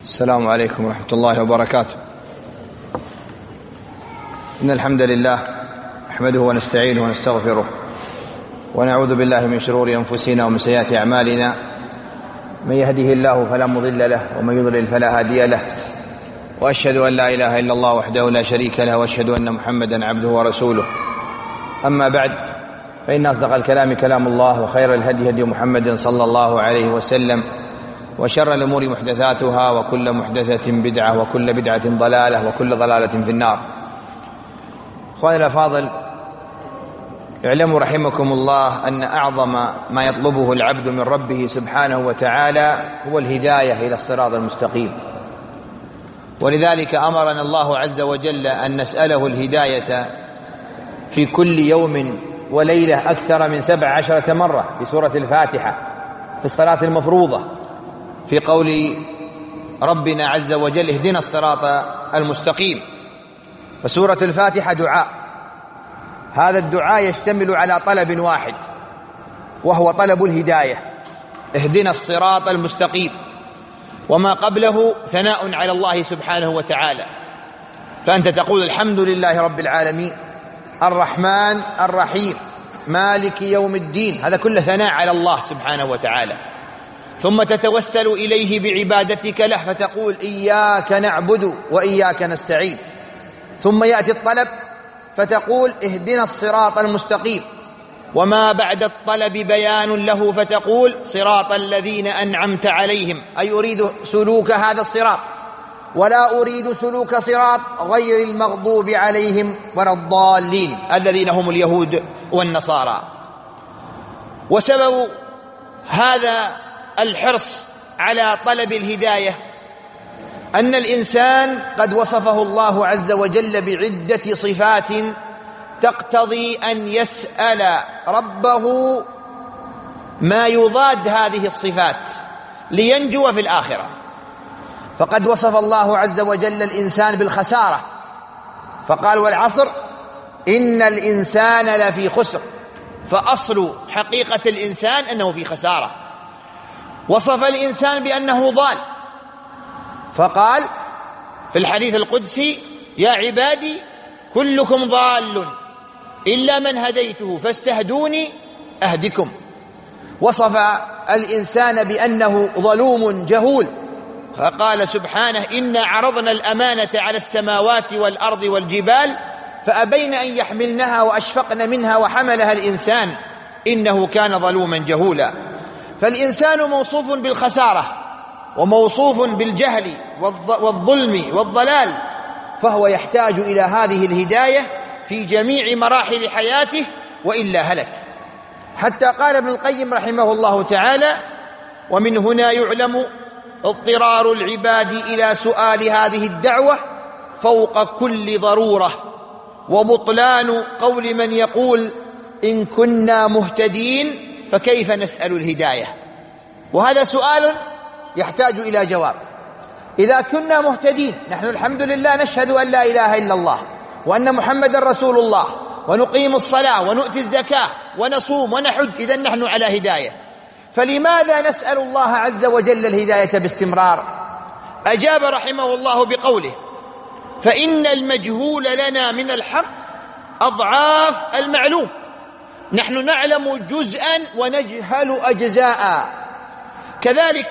السلام عليكم ورحمة الله وبركاته. إن الحمد لله نحمده ونستعينه ونستغفره ونعوذ بالله من شرور أنفسنا ومن سيئات أعمالنا. من يهده الله فلا مضل له ومن يضلل فلا هادي له، وأشهد أن لا إله إلا الله وحده لا شريك له، وأشهد أن محمدا عبده ورسوله. أما بعد، فإن أصدق الكلام كلام الله، وخير الهدي هدي محمد صلى الله عليه وسلم، وشر الأمور محدثاتها، وكل محدثة بدعة، وكل بدعة ضلالة، وكل ضلالة في النار. أخواني الأفاضل، اعلموا رحمكم الله أن أعظم ما يطلبه العبد من ربه سبحانه وتعالى هو الهداية إلى الصراط المستقيم، ولذلك أمرنا الله عز وجل أن نسأله الهداية في كل يوم وليلة أكثر من 17 مرة في سورة الفاتحة في الصلاة المفروضة، في قول ربنا عز وجل اهدنا الصراط المستقيم. فسورة الفاتحة دعاء، هذا الدعاء يشتمل على طلب واحد، وهو طلب الهداية، اهدنا الصراط المستقيم، وما قبله ثناء على الله سبحانه وتعالى. فأنت تقول الحمد لله رب العالمين الرحمن الرحيم مالك يوم الدين، هذا كله ثناء على الله سبحانه وتعالى. ثم تتوسل إليه بعبادتك له، فتقول إياك نعبد وإياك نستعين. ثم يأتي الطلب فتقول اهدنا الصراط المستقيم، وما بعد الطلب بيان له، فتقول صراط الذين أنعمت عليهم، أي أريد سلوك هذا الصراط، ولا أريد سلوك صراط غير المغضوب عليهم ولا الضالين الذين هم اليهود والنصارى. وسبب هذا الحرص على طلب الهداية أن الإنسان قد وصفه الله عز وجل بعدة صفات تقتضي أن يسأل ربه ما يضاد هذه الصفات لينجو في الآخرة. فقد وصف الله عز وجل الإنسان بالخسارة، فقال والعصر إن الإنسان لفي خسر، فأصل حقيقة الإنسان أنه في خسارة. وصف الإنسان بأنه ضال، فقال في الحديث القدسي يا عبادي كلكم ضال إلا من هديته فاستهدوني أهدكم. وصف الإنسان بأنه ظلوم جهول، فقال سبحانه إنا عرضنا الأمانة على السماوات والأرض والجبال فأبين أن يحملنها وأشفقن منها وحملها الإنسان إنه كان ظلوما جهولا. فالإنسان موصوف بالخسارة، وموصوف بالجهل والظلم والضلال، فهو يحتاج إلى هذه الهداية في جميع مراحل حياته، وإلا هلك. حتى قال ابن القيم رحمه الله تعالى: ومن هنا يعلم اضطرار العباد إلى سؤال هذه الدعوة فوق كل ضرورة، وبطلان قول من يقول إن كنا مهتدين فكيف نسأل الهداية. وهذا سؤال يحتاج إلى جواب. إذا كنا مهتدين، نحن الحمد لله نشهد أن لا إله إلا الله وأن محمد رسول الله، ونقيم الصلاة ونؤتي الزكاة ونصوم ونحج، إذن نحن على هداية، فلماذا نسأل الله عز وجل الهداية باستمرار؟ أجاب رحمه الله بقوله: فإن المجهول لنا من الحق أضعاف المعلوم، نحن نعلم جزءا ونجهل أجزاء. كذلك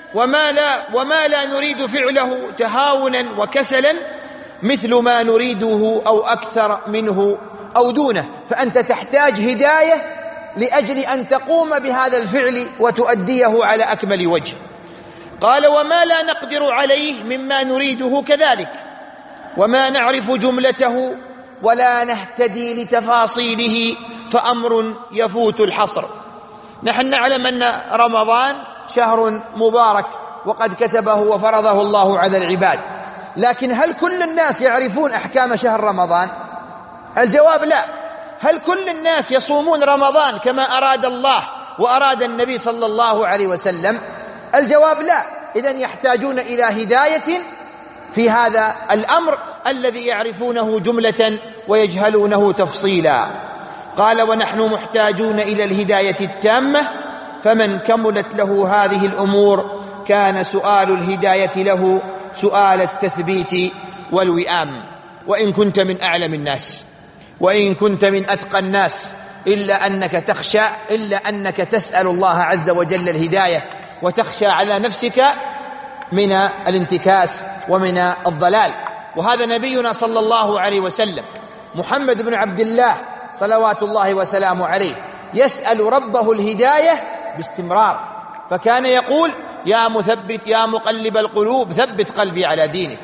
وما لا نريد فعله تهاونا وكسلا مثل ما نريده أو أكثر منه أو دونه. فأنت تحتاج هداية لأجل أن تقوم بهذا الفعل وتؤديه على أكمل وجه. قال: وما لا نقدر عليه مما نريده كذلك، وما نعرف جملته ولا نهتدي لتفاصيله فأمر يفوت الحصر. نحن نعلم أن رمضان شهر مبارك وقد كتبه وفرضه الله على العباد، لكن هل كل الناس يعرفون أحكام شهر رمضان؟ الجواب لا. هل كل الناس يصومون رمضان كما أراد الله وأراد النبي صلى الله عليه وسلم؟ الجواب لا. إذن يحتاجون إلى هداية في هذا الأمر الذي يعرفونه جملة ويجهلونه تفصيلا. قال: ونحن محتاجون إلى الهداية التامة، فمن كملت له هذه الأمور فكان سؤال الهداية له سؤال التثبيت والوئام. وإن كنت من أعلم الناس، وإن كنت من أتقى الناس، إلا أنك تسأل الله عز وجل الهداية، وتخشى على نفسك من الانتكاس ومن الضلال. وهذا نبينا صلى الله عليه وسلم محمد بن عبد الله صلوات الله وسلامه عليه يسأل ربه الهداية باستمرار، فكان يقول: يا مثبت يا مقلب القلوب ثبت قلبي على دينك.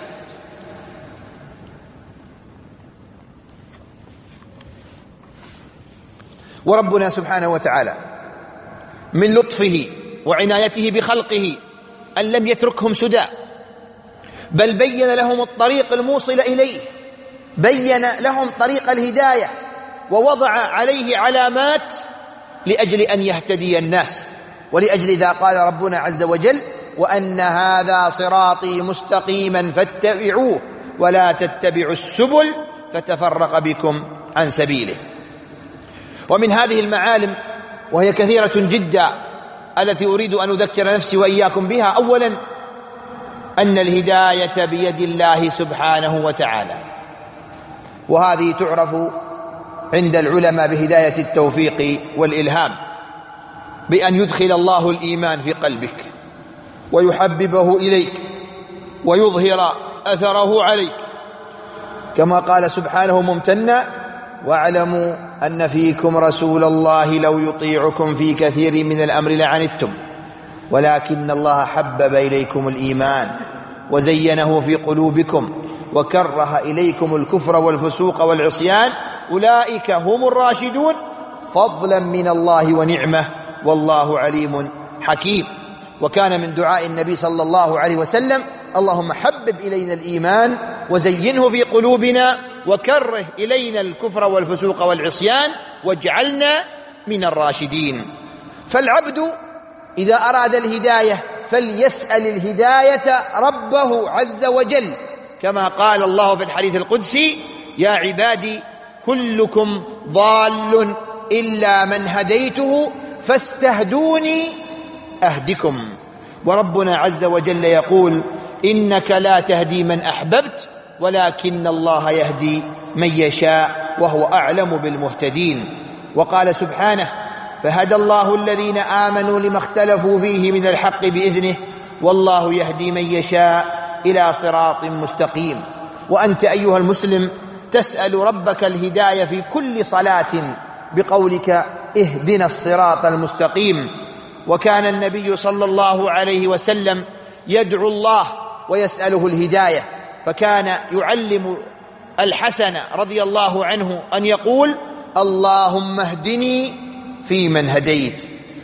وربنا سبحانه وتعالى من لطفه وعنايته بخلقه أن لم يتركهم سدى، بل بين لهم الطريق الموصل إليه، بين لهم طريق الهداية، ووضع عليه علامات لأجل أن يهتدي الناس. ولأجل ذا قال ربنا عز وجل: وأن هذا صراطي مستقيما فاتبعوه ولا تتبعوا السبل فتفرق بكم عن سبيله. ومن هذه المعالم، وهي كثيرة جدا، التي أريد أن أذكر نفسي وإياكم بها: أولا أن الهداية بيد الله سبحانه وتعالى، وهذه تعرف عند العلماء بهداية التوفيق والإلهام، بأن يدخل الله الإيمان في قلبك ويحببه إليك ويظهر أثره عليك، كما قال سبحانه ممتنا: واعلموا أن فيكم رسول الله لو يطيعكم في كثير من الأمر لعنتم ولكن الله حبب إليكم الإيمان وزينه في قلوبكم وكره إليكم الكفر والفسوق والعصيان أولئك هم الراشدون فضلا من الله ونعمة والله عليم حكيم. وكان من دعاء النبي صلى الله عليه وسلم: اللهم حبب إلينا الإيمان وزينه في قلوبنا وكره إلينا الكفر والفسوق والعصيان واجعلنا من الراشدين. فالعبد إذا أراد الهداية فليسأل الهداية ربه عز وجل، كما قال الله في الحديث القدسي: يا عبادي كلكم ضال إلا من هديته فاستهدوني أهدكم. وربنا عز وجل يقول: إنك لا تهدي من أحببت ولكن الله يهدي من يشاء وهو أعلم بالمهتدين. وقال سبحانه: فهدى الله الذين آمنوا لما اختلفوا فيه من الحق بإذنه والله يهدي من يشاء إلى صراط مستقيم. وأنت أيها المسلم تسأل ربك الهداية في كل صلاة بقولك: اهدنا الصراط المستقيم. وكان النبي صلى الله عليه وسلم يدعو الله ويسأله الهداية، فكان يعلم الحسن رضي الله عنه أن يقول: اللهم اهدني فيمن هديت.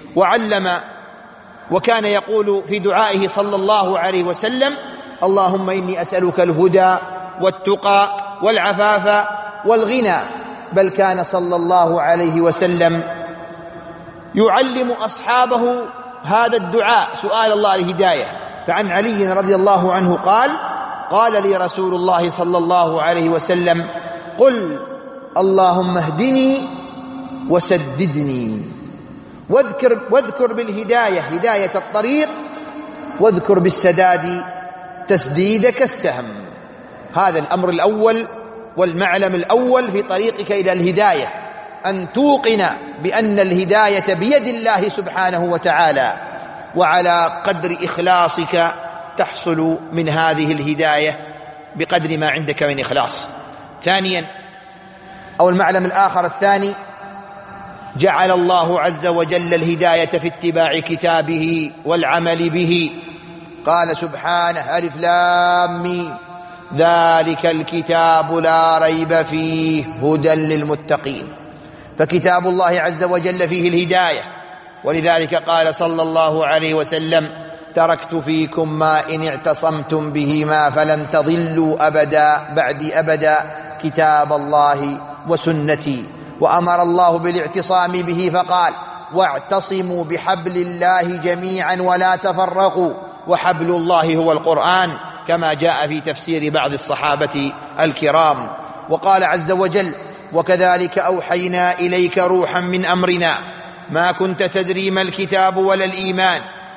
وكان يقول في دعائه صلى الله عليه وسلم: اللهم إني أسألك الهدى والتقى والعفاف والغنى. بل كان صلى الله عليه وسلم يعلم أصحابه هذا الدعاء، سؤال الله الهداية. فعن علي رضي الله عنه قال لي رسول الله صلى الله عليه وسلم: قل اللهم اهدني وسددني. واذكر بالهداية هداية الطريق، واذكر بالسداد تسديدك السهم. هذا الأمر الأول والمعلم الأول في طريقك إلى الهداية، أن توقن بأن الهداية بيد الله سبحانه وتعالى، وعلى قدر إخلاصك تحصل من هذه الهداية بقدر ما عندك من إخلاص. ثانيا، أو المعلم الآخر الثاني، جعل الله عز وجل الهداية في اتباع كتابه والعمل به. قال سبحانه: ألف لام ميم ذلك الكتاب لا ريب فيه هدى للمتقين. فكتاب الله عز وجل فيه الهداية، ولذلك قال صلى الله عليه وسلم: تركت فيكم ما إن اعتصمتم بهما فلن تضلوا أبدا بعدي أبدا، كتاب الله وسنتي. وأمر الله بالاعتصام به فقال: واعتصموا بحبل الله جميعا ولا تفرقوا، وحبل الله هو القرآن، كما جاء في تفسير بعض الصحابة الكرام. وقال عز وجل: وكذلك أوحينا إليك روحا من أمرنا ما كنت تدري ما الكتاب ولا الإيمان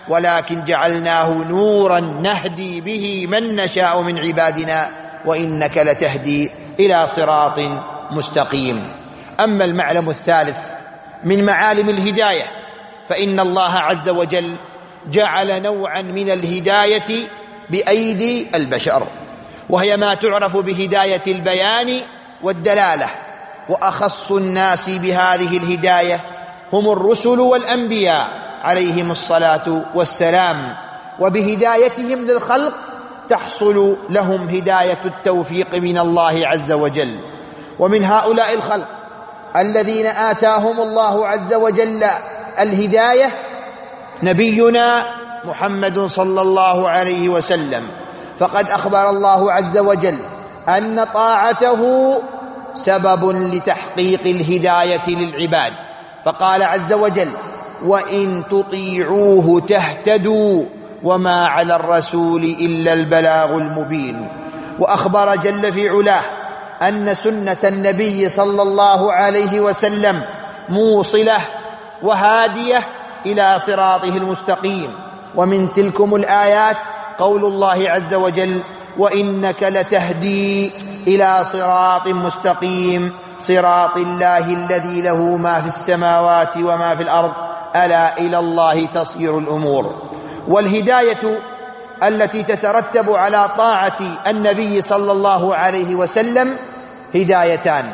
ولكن جعلناه نورا نهدي به من نشاء من عبادنا وإنك لتهدي إلى صراط مستقيم. أما المعلم الثالث من معالم الهداية فإن الله عز وجل جعل نوعا من الهداية بأيدي البشر، وهي ما تعرف بهداية البيان والدلالة، وأخص الناس بهذه الهداية هم الرسل والأنبياء عليهم الصلاة والسلام، وبهدايتهم للخلق تحصل لهم هداية التوفيق من الله عز وجل. ومن هؤلاء الخلق الذين آتاهم الله عز وجل الهداية نبينا محمد صلى الله عليه وسلم، فقد أخبر الله عز وجل أن طاعته سبب لتحقيق الهداية للعباد، فقال عز وجل: وإن تطيعوه تهتدوا وما على الرسول إلا البلاغ المبين. وأخبر جل في علاه أن سنة النبي صلى الله عليه وسلم موصلة وهادية إلى صراطه المستقيم. ومن تلكم الآيات قول الله عز وجل: وإنك لتهدي إلى صراط مستقيم صراط الله الذي له ما في السماوات وما في الأرض ألا إلى الله تصير الأمور. والهداية التي تترتب على طاعة النبي صلى الله عليه وسلم هدايتان: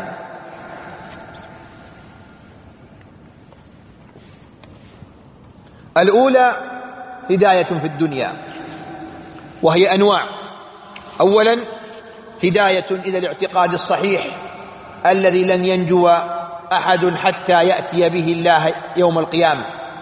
الأولى هداية في الدنيا، وهي أنواع. أولا هداية إلى الاعتقاد الصحيح الذي لن ينجو أحد حتى يأتي به الله يوم القيامة،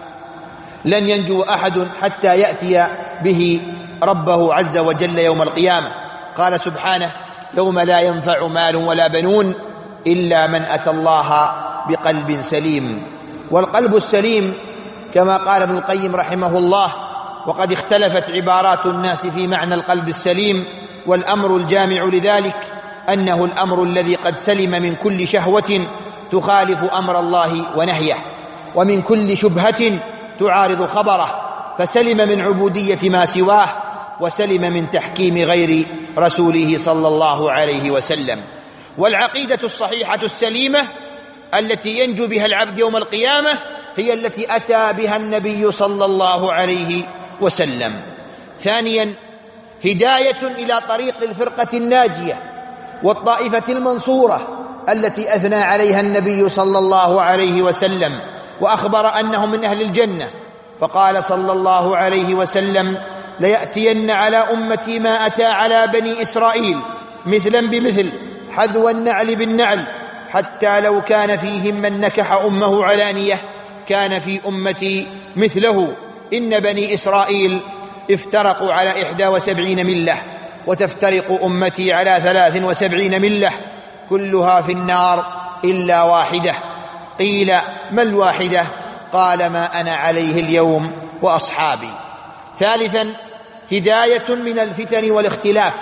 لن ينجو أحد حتى يأتي به ربه عز وجل يوم القيامة. قال سبحانه: يوم لا ينفع مال ولا بنون إلا من أتى الله بقلب سليم. والقلب السليم كما قال ابن القيم رحمه الله، وقد اختلفت عبارات الناس في معنى القلب السليم، والأمر الجامع لذلك أنه الأمر الذي قد سلم من كل شهوة تخالف أمر الله ونهيه، ومن كل شبهة تعارض خبره، فسلم من عبودية ما سواه، وسلم من تحكيم غير رسوله صلى الله عليه وسلم. والعقيدة الصحيحة السليمة التي ينجو بها العبد يوم القيامة هي التي أتى بها النبي صلى الله عليه وسلم. ثانيا هداية إلى طريق الفرقة الناجية والطائفة المنصورة التي أثنى عليها النبي صلى الله عليه وسلم وأخبر أنهم من أهل الجنة، فقال صلى الله عليه وسلم: ليأتين على أمتي ما أتى على بني إسرائيل مثلا بمثل حذو النعل بالنعل، حتى لو كان فيهم من نكح أمه علانية كان في أمتي مثله. إن بني إسرائيل افترقوا على 71 ملة، وتفترق أمتي على 73 ملة، كلها في النار إلا واحدة. قيل: ما الواحدة؟ قال: ما أنا عليه اليوم وأصحابي. ثالثا هداية من الفتن والاختلاف،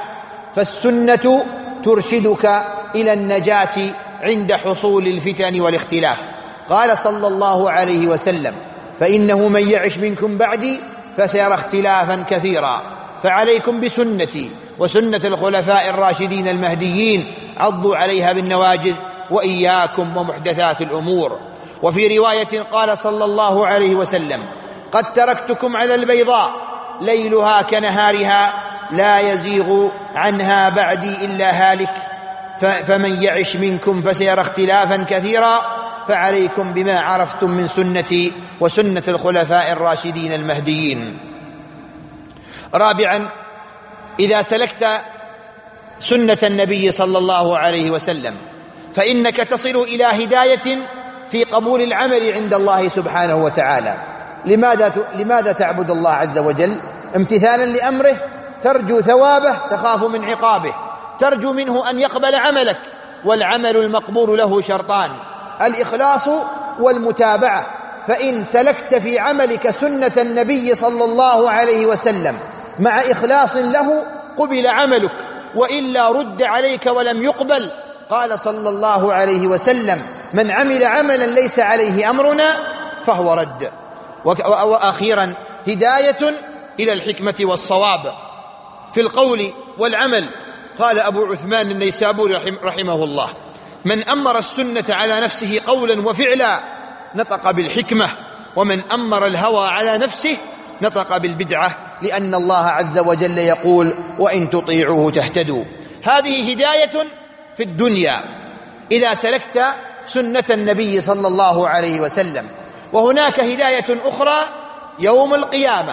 فالسنة ترشدك إلى النجاة عند حصول الفتن والاختلاف. قال صلى الله عليه وسلم: فإنه من يعش منكم بعدي فسيرى اختلافا كثيرا، فعليكم بسنتي وسنة الخلفاء الراشدين المهديين، عضوا عليها بالنواجذ، وإياكم ومحدثات الأمور. وفي رواية قال صلى الله عليه وسلم: قد تركتكم على البيضاء ليلها كنهارها لا يزيغ عنها بعدي إلا هالك، فمن يعش منكم فسيرى اختلافا كثيرا، فعليكم بما عرفتم من سنتي وسنة الخلفاء الراشدين المهديين. رابعا إذا سلكت سنة النبي صلى الله عليه وسلم فإنك تصل إلى هداية في قبول العمل عند الله سبحانه وتعالى. لماذا تعبد الله عز وجل؟ امتثالا لأمره، ترجو ثوابه، تخاف من عقابه، ترجو منه أن يقبل عملك. والعمل المقبول له شرطان: الإخلاص والمتابعة. فإن سلكت في عملك سنة النبي صلى الله عليه وسلم مع إخلاص له قبل عملك، وإلا رد عليك ولم يقبل. قال صلى الله عليه وسلم: من عمل عملا ليس عليه أمرنا فهو رد. وأخيرا هداية إلى الحكمة والصواب في القول والعمل. قال أبو عثمان النيسابوري رحمه الله: من أمر السنة على نفسه قولا وفعلا نطق بالحكمة، ومن أمر الهوى على نفسه نطق بالبدعة، لأن الله عز وجل يقول: وإن تطيعوه تهتدوا. هذه هداية في الدنيا إذا سلكت سنة النبي صلى الله عليه وسلم، وهناك هداية أخرى يوم القيامة،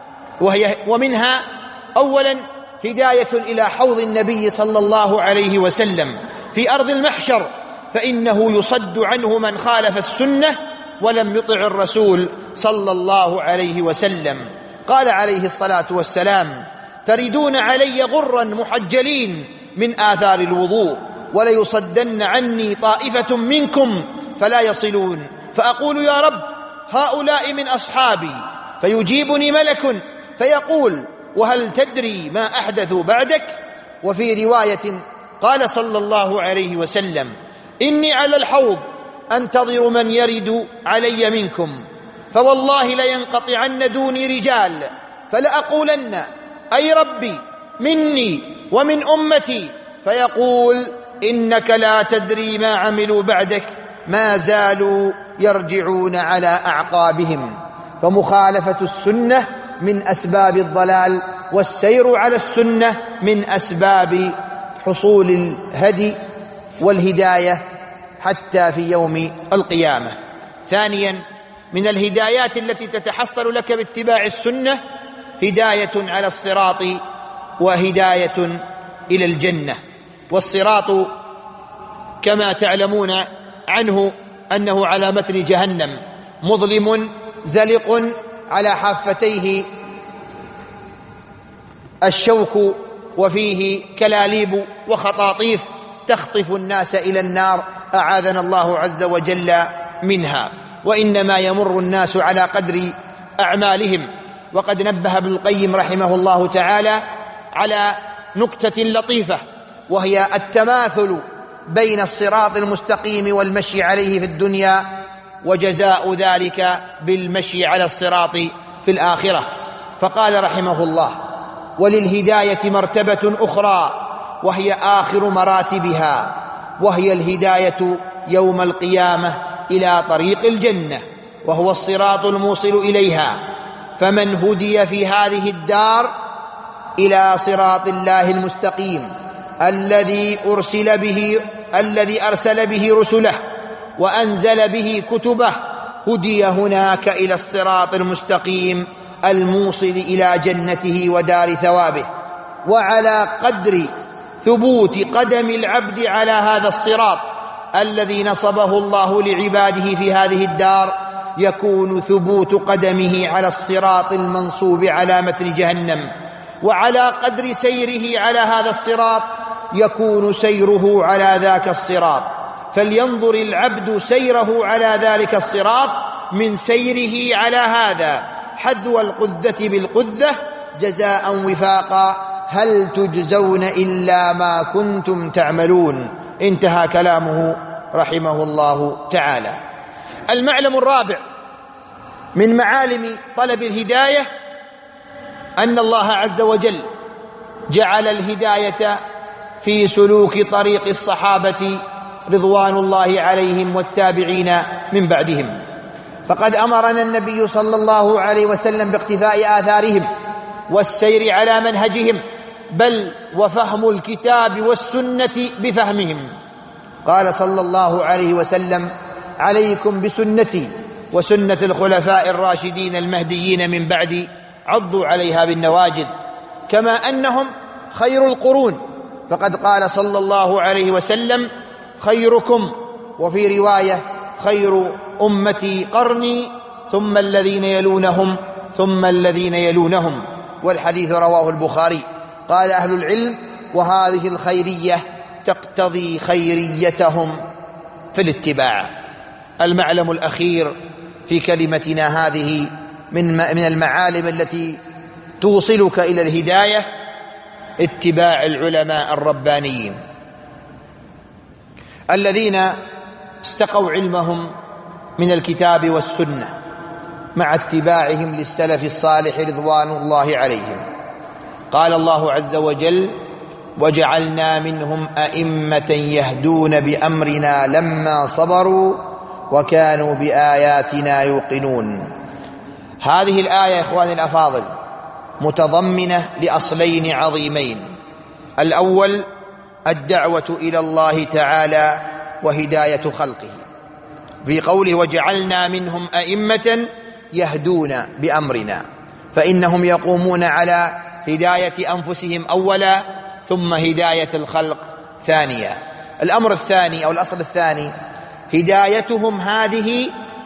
ومنها أولا هداية إلى حوض النبي صلى الله عليه وسلم في أرض المحشر، فإنه يصد عنه من خالف السنة ولم يطع الرسول صلى الله عليه وسلم. قال عليه الصلاة والسلام: تردون علي غرا محجلين من آثار الوضوء، وليصدن عني طائفة منكم فلا يصلون، فأقول: يا رب، هؤلاء من أصحابي. فيجيبني ملك فيقول: وهل تدري ما أحدثوا بعدك؟ وفي رواية قال صلى الله عليه وسلم: إني على الحوض أنتظر من يرد علي منكم، فوالله لينقطعن دوني رجال، فلأقولن: أي ربي، مني ومن أمتي. فيقول: إنك لا تدري ما عملوا بعدك، ما زالوا يرجعون على أعقابهم. فمخالفة السنة من أسباب الضلال، والسير على السنة من أسباب حصول الهدي والهداية حتى في يوم القيامة. ثانيا، من الهدايات التي تتحصل لك باتباع السنة هداية على الصراط وهداية إلى الجنة. والصراط كما تعلمون عنه أنه على متن جهنم، مظلم زلق على حافتيه الشوك، وفيه كلاليب وخطاطيف تخطف الناس إلى النار، أعاذنا الله عز وجل منها. وإنما يمر الناس على قدر أعمالهم. وقد نبه ابن القيم رحمه الله تعالى على نكتة لطيفة، وهي التماثل بين الصراط المستقيم والمشي عليه في الدنيا، وجزاء ذلك بالمشي على الصراط في الآخرة. فقال رحمه الله: وللهداية مرتبة أخرى وهي آخر مراتبها، وهي الهداية يوم القيامة إلى طريق الجنة، وهو الصراط الموصل إليها. فمن هدي في هذه الدار إلى صراط الله المستقيم الذي أرسل به رسله وأنزل به كتبه، هدي هناك إلى الصراط المستقيم الموصل إلى جنته ودار ثوابه. وعلى قدر ثبوت قدم العبد على هذا الصراط الذي نصبه الله لعباده في هذه الدار، يكون ثبوت قدمه على الصراط المنصوب على متن جهنم. وعلى قدر سيره على هذا الصراط يكون سيره على ذاك الصراط. فلينظر العبد سيره على ذلك الصراط من سيره على هذا حذو القذة بالقذة جزاء وفاقا، هل تجزون إلا ما كنتم تعملون. انتهى كلامه رحمه الله تعالى. المعلم الرابع من معالم طلب الهداية أن الله عز وجل جعل الهداية في سلوك طريق الصحابة رضوان الله عليهم والتابعين من بعدهم. فقد أمرنا النبي صلى الله عليه وسلم باقتفاء آثارهم والسير على منهجهم، بل وفهم الكتاب والسنة بفهمهم. قال صلى الله عليه وسلم: عليكم بسنتي وسنة الخلفاء الراشدين المهديين من بعدي، عضوا عليها بالنواجذ. كما أنهم خير القرون، فقد قال صلى الله عليه وسلم: خيركم، وفي رواية: خير أمتي قرني، ثم الذين يلونهم، ثم الذين يلونهم. والحديث رواه البخاري. قال أهل العلم: وهذه الخيرية تقتضي خيريتهم في الاتباع. المعلم الأخير في كلمتنا هذه من المعالم التي توصلك إلى الهداية اتباع العلماء الربانيين الذين استقوا علمهم من الكتاب والسنة، مع اتباعهم للسلف الصالح رضوان الله عليهم. قال الله عز وجل: وجعلنا منهم أئمة يهدون بأمرنا لما صبروا وكانوا بآياتنا يوقنون. هذه الآية إخواني الأفاضل متضمنة لأصلين عظيمين: الأول الدعوة إلى الله تعالى وهداية خلقه، في قوله: وجعلنا منهم أئمة يهدون بأمرنا، فإنهم يقومون على هداية أنفسهم أولا ثم هداية الخلق ثانيا. الأمر الثاني أو الأصل الثاني: هدايتهم هذه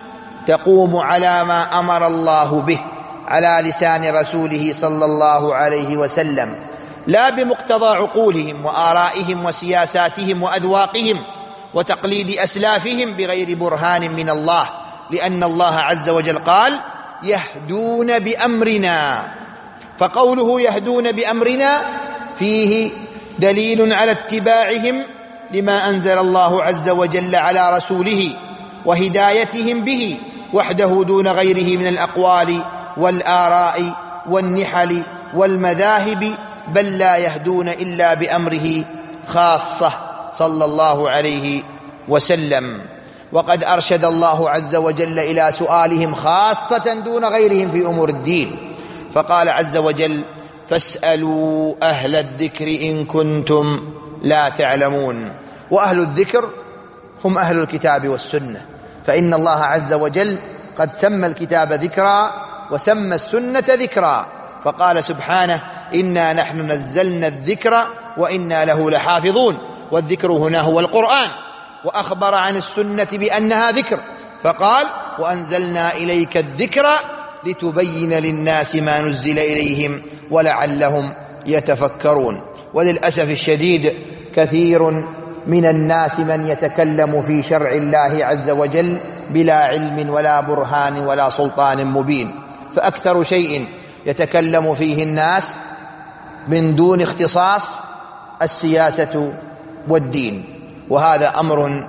تقوم على ما أمر الله به على لسان رسوله صلى الله عليه وسلم، لا بمقتضى عقولهم وآرائهم وسياساتهم وأذواقهم وتقليد أسلافهم بغير برهان من الله، لأن الله عز وجل قال: يهدون بأمرنا. فقوله يهدون بأمرنا فيه دليل على اتباعهم لما أنزل الله عز وجل على رسوله وهدايتهم به وحده دون غيره من الأقوال والآراء والنحل والمذاهب، بل لا يهدون إلا بأمره خاصة صلى الله عليه وسلم. وقد أرشد الله عز وجل إلى سؤالهم خاصة دون غيرهم في أمور الدين، فقال عز وجل: فاسألوا أهل الذكر إن كنتم لا تعلمون. وأهل الذكر هم أهل الكتاب والسنة، فإن الله عز وجل قد سمى الكتاب ذكرا وسمى السنة ذكرا، فقال سبحانه: إنا نحن نزلنا الذكر وإنا له لحافظون. والذكر هنا هو القرآن، وأخبر عن السنة بأنها ذكر فقال: وأنزلنا إليك الذكر لتبين للناس ما نزل إليهم ولعلهم يتفكرون. وللأسف الشديد كثير من الناس من يتكلم في شرع الله عز وجل بلا علم ولا برهان ولا سلطان مبين، فأكثر شيء يتكلم فيه الناس من دون اختصاص السياسة والدين، وهذا أمر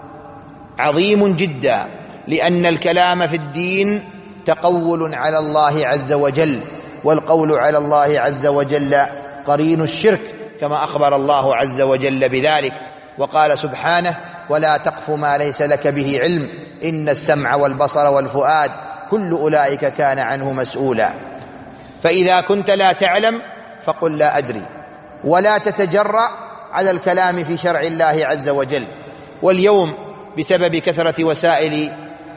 عظيم جدا، لأن الكلام في الدين تقول على الله عز وجل، والقول على الله عز وجل قرين الشرك، كما أخبر الله عز وجل بذلك، وقال سبحانه: ولا تقف ما ليس لك به علم إن السمع والبصر والفؤاد كل أولئك كان عنه مسؤولا. فإذا كنت لا تعلم فقل لا أدري، ولا تتجرأ على الكلام في شرع الله عز وجل. واليوم بسبب كثرة وسائل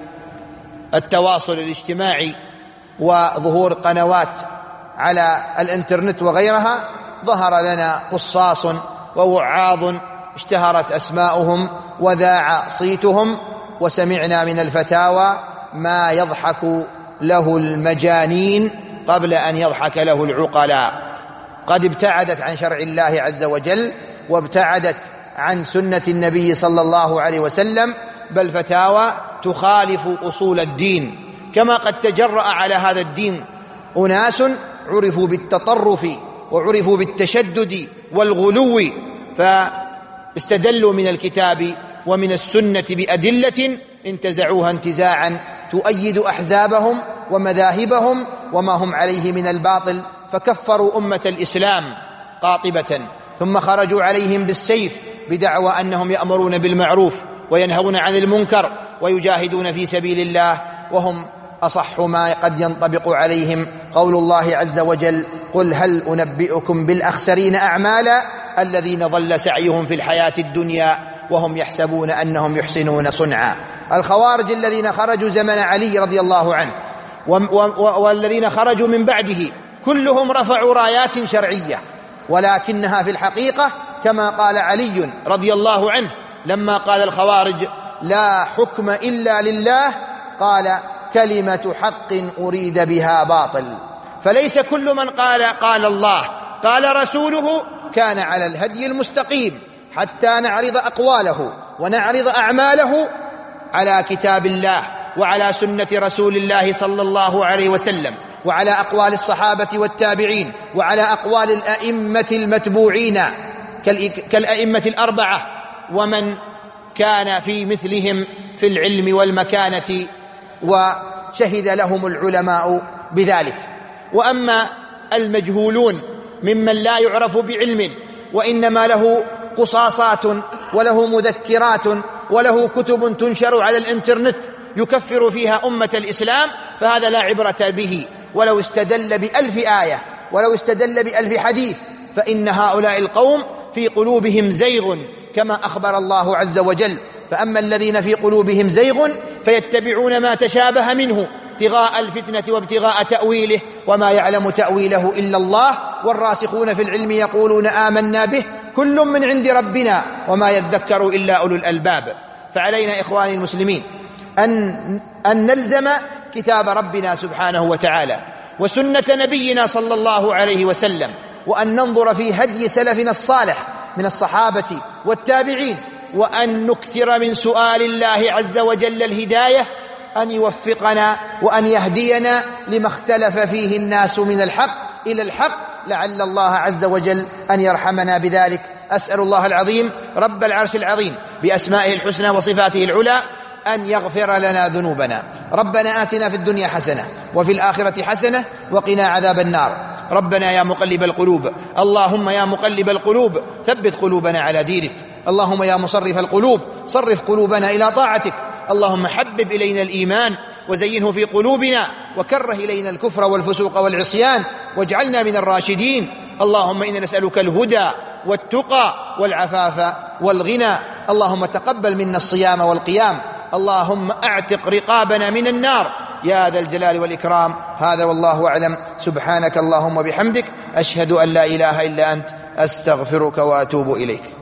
التواصل الاجتماعي وظهور قنوات على الانترنت وغيرها، ظهر لنا قصاص ووعاظ اشتهرت أسماؤهم وذاع صيتهم، وسمعنا من الفتاوى ما يضحك له المجانين قبل أن يضحك له العقلاء. قد ابتعدت عن شرع الله عز وجل وابتعدت عن سنة النبي صلى الله عليه وسلم، بل فتاوى تخالف أصول الدين، كما قد تجرأ على هذا الدين أناس عرفوا بالتطرف وعرفوا بالتشدد والغلو، فاستدلوا من الكتاب ومن السنة بأدلة انتزعوها انتزاعا تؤيد أحزابهم ومذاهبهم وما هم عليه من الباطل، فكفروا أمة الإسلام قاطبة، ثم خرجوا عليهم بالسيف بدعوى أنهم يأمرون بالمعروف وينهون عن المنكر ويجاهدون في سبيل الله، وهم أصح ما قد ينطبق عليهم قول الله عز وجل: قل هل أنبئكم بالأخسرين أعمالا الذين ضل سعيهم في الحياة الدنيا وهم يحسبون أنهم يحسنون صنعا. الخوارج الذين خرجوا زمن علي رضي الله عنه والذين خرجوا من بعده كلهم رفعوا رايات شرعية، ولكنها في الحقيقة كما قال علي رضي الله عنه لما قال الخوارج: لا حكم إلا لله، قال: كلمة حق أريد بها باطل. فليس كل من قال الله قال رسوله كان على الهدي المستقيم، حتى نعرض أقواله ونعرض أعماله على كتاب الله وعلى سنة رسول الله صلى الله عليه وسلم، وعلى أقوال الصحابة والتابعين، وعلى أقوال الأئمة المتبوعين كالأئمة الأربعة ومن كان في مثلهم في العلم والمكانة شهد لهم العلماء بذلك. وأما المجهولون ممن لا يعرف بعلم وإنما له قصاصات وله مذكرات وله كتب تنشر على الإنترنت يكفر فيها أمة الإسلام، فهذا لا عبرة به ولو استدل ب1000 آية ولو استدل ب1000 حديث، فإن هؤلاء القوم في قلوبهم زيغ كما أخبر الله عز وجل. فأما الذين في قلوبهم زيغ فيتبعون ما تشابه منه ابتغاء الفتنة وابتغاء تأويله وما يعلم تأويله إلا الله، والراسخون في العلم يقولون آمنا به كل من عند ربنا وما يذكر إلا أولو الألباب. فعلينا إخواني المسلمين أن نلزم كتاب ربنا سبحانه وتعالى وسنة نبينا صلى الله عليه وسلم، وأن ننظر في هدي سلفنا الصالح من الصحابة والتابعين، وأن نكثر من سؤال الله عز وجل الهداية، أن يوفقنا وأن يهدينا لما اختلف فيه الناس من الحق إلى الحق، لعل الله عز وجل أن يرحمنا بذلك. أسأل الله العظيم رب العرش العظيم بأسمائه الحسنى وصفاته العلى أن يغفر لنا ذنوبنا. ربنا آتنا في الدنيا حسنة وفي الآخرة حسنة وقنا عذاب النار. ربنا يا مقلب القلوب، اللهم يا مقلب القلوب ثبت قلوبنا على دينك. اللهم يا مصرف القلوب صرف قلوبنا إلى طاعتك. اللهم حبب إلينا الإيمان وزينه في قلوبنا، وكره إلينا الكفر والفسوق والعصيان، واجعلنا من الراشدين. اللهم إنا نسألك الهدى والتقى والعفاف والغنى. اللهم تقبل منا الصيام والقيام. اللهم اعتق رقابنا من النار يا ذا الجلال والإكرام. هذا والله أعلم. سبحانك اللهم وبحمدك، أشهد أن لا إله إلا أنت، أستغفرك وأتوب إليك.